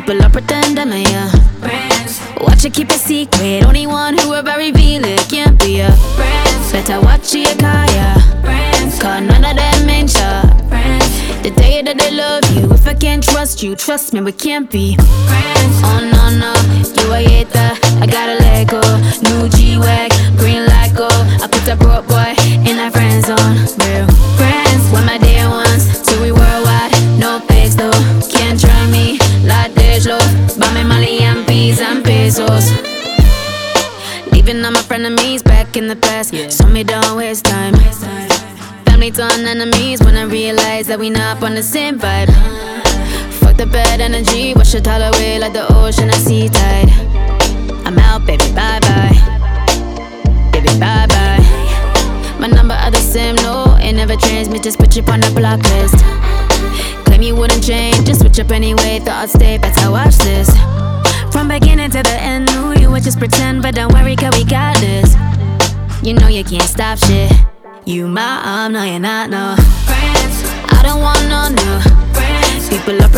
People are pretending, yeah. Friends. Watch it, keep it secret. Only one who ever reveal it can't be a friends. Better watch your car, yeah. Friends. Cause none of them ain't your friends. The day that they love you, if I can't trust you, trust me, we can't be friends. Oh no, no, you a hater, I gotta let go. New G-Wag, green light go. I put a broke boy in a friend zone. Real friends, when my day ones, till we worldwide, no face though. Can't try me, like there's love. Buy me Mali and peas and pesos. Leaving all my frenemies back in the past, so me don't waste time. Family turn enemies when I realize that we not on the same vibe. Fuck the bad energy, wash it all away like the ocean and sea tide. I'm out, baby, bye-bye. Baby, bye-bye. My number are the same, no, it never changed. Me just put you on the block list. Claim you wouldn't change, just switch up anyway. Thought I'd stay, but I watch this. From beginning to the end, knew you would just pretend. But don't worry, cause we got this. You know you can't stop shit. You my arm, no you're not, no friends. I don't want no new friends. People are